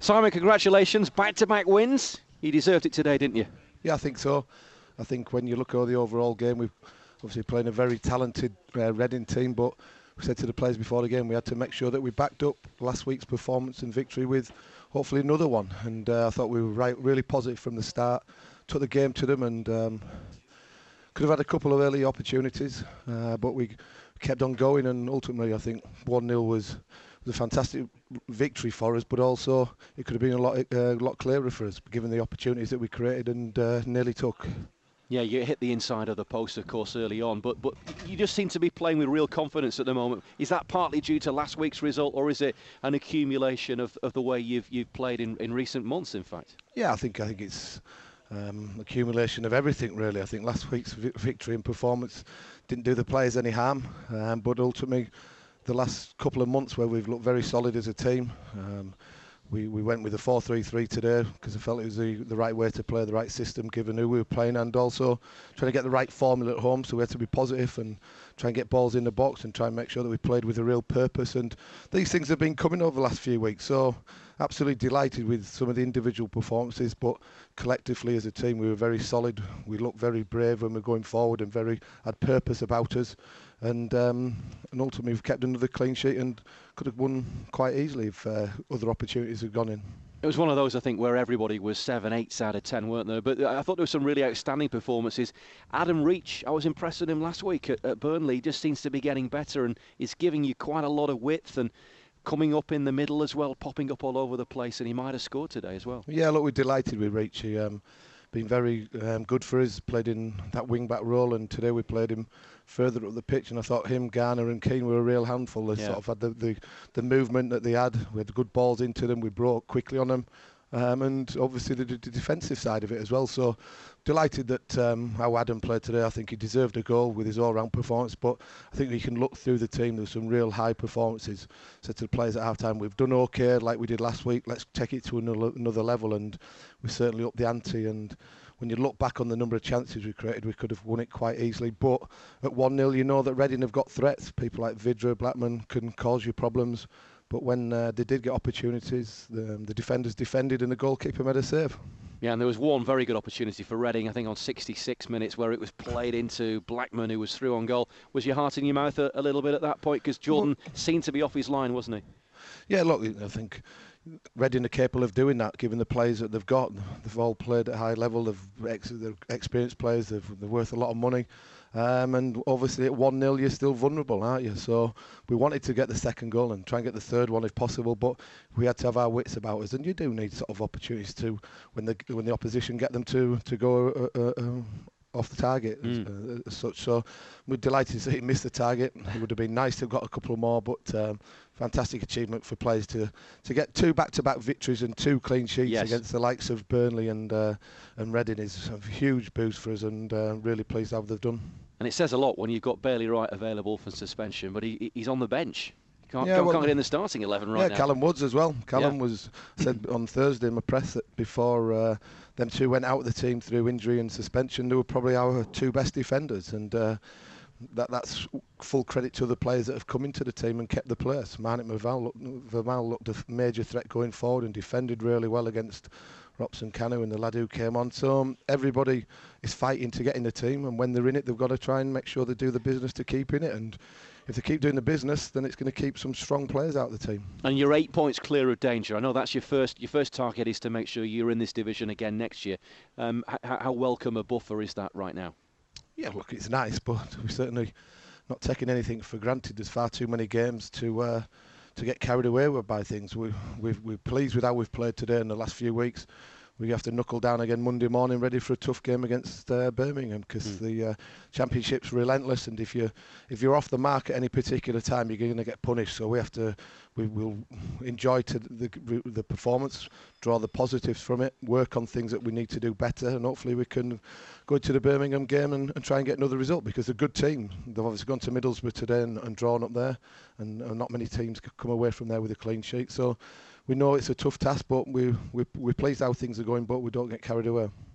Simon, congratulations. Back-to-back wins. You deserved it today, didn't you? Yeah, I think so. I think when you look at the overall game, we've obviously playing a very talented Reading team, but we said to the players before the game we had to make sure that we backed up last week's performance and victory with hopefully another one. And I thought we were really positive from the start. Took the game to them and could have had a couple of early opportunities, but we kept on going, and ultimately I think 1-0 was a fantastic victory for us, but also it could have been a lot clearer for us given the opportunities that we created and nearly took. Yeah, you hit the inside of the post, of course, early on, but you just seem to be playing with real confidence at the moment. Is that partly due to last week's result, or is it an accumulation of the way you've played in recent months, in fact? Yeah, I think it's accumulation of everything, really. I think last week's victory and performance didn't do the players any harm, but ultimately the last couple of months where we've looked very solid as a team. We went with a 4-3-3 today because I felt it was the right way to play, the right system given who we were playing, and also trying to get the right formula at home, so we had to be positive and try and get balls in the box and try and make sure that we played with a real purpose. And these things have been coming over the last few weeks, so absolutely delighted with some of the individual performances, but collectively as a team we were very solid. We looked very brave when we were going forward and very had purpose about us. And ultimately we've kept another clean sheet and could have won quite easily if other opportunities had gone in. It was one of those, I think, where everybody was 7, 8 out of 10, weren't there? But I thought there were some really outstanding performances. Adam Reach, I was impressed with him last week at Burnley. He just seems to be getting better and is giving you quite a lot of width and coming up in the middle as well, popping up all over the place, and he might have scored today as well. Yeah, look, we're delighted with Reach. He been very good for us, played in that wing-back role, and today we played him further up the pitch, and I thought him, Garner and Keane were a real handful. They sort of had the movement that they had. We had good balls into them, we broke quickly on them, and obviously the defensive side of it as well. So delighted that how Adam played today. I think he deserved a goal with his all-round performance, but I think you can look through the team, there's some real high performances. Said to the players at half-time, we've done okay like we did last week, let's take it to another level, and we certainly upped the ante. And when you look back on the number of chances we created, we could have won it quite easily. But at 1-0, you know that Reading have got threats. People like Vidra, Blackman can cause you problems. But when they did get opportunities, the defenders defended and the goalkeeper made a save. Yeah, and there was one very good opportunity for Reading, I think on 66 minutes, where it was played into Blackman, who was through on goal. Was your heart in your mouth a little bit at that point? Because Jordan seemed to be off his line, wasn't he? Yeah, look, I think Reading are capable of doing that, given the players that they've got. They've all played at a high level. They're experienced players. They're worth a lot of money. And obviously at 1-0 you're still vulnerable, aren't you? So we wanted to get the second goal and try and get the third one if possible, but we had to have our wits about us, and you do need sort of opportunities to, when the opposition get them to go off the target as such. So we're delighted to see he missed the target. It would have been nice to have got a couple more, but fantastic achievement for players to get 2 back-to-back victories and 2 clean sheets against the likes of Burnley and Reading is a huge boost for us, and really pleased how they've done. And it says a lot when you've got Bailey Wright available for suspension, but he's on the bench. Can't get in the starting 11 right now. Yeah, Callum Woods as well. Callum was said on Thursday in my press that before them two went out of the team through injury and suspension, they were probably our 2 best defenders, and that's full credit to the players that have come into the team and kept the place. Marnik Vermael looked a major threat going forward and defended really well against Robson Kanu and the lad who came on. So everybody is fighting to get in the team, and when they're in it, they've got to try and make sure they do the business to keep in it. And if they keep doing the business, then it's going to keep some strong players out of the team. And you're 8 points clear of danger. I know that's your first target is to make sure you're in this division again next year. How welcome a buffer is that right now? Yeah, look, it's nice, but we're certainly not taking anything for granted. There's far too many games to get carried away with by things. We're pleased with how we've played today in the last few weeks. We have to knuckle down again Monday morning, ready for a tough game against Birmingham, because the championship's relentless, and if you're off the mark at any particular time, you're going to get punished. So we will enjoy the performance, draw the positives from it, work on things that we need to do better, and hopefully we can go to the Birmingham game and try and get another result, because they're a good team. They've obviously gone to Middlesbrough today and drawn up there, and not many teams could come away from there with a clean sheet. So we know it's a tough task, but we're pleased how things are going, but we don't get carried away.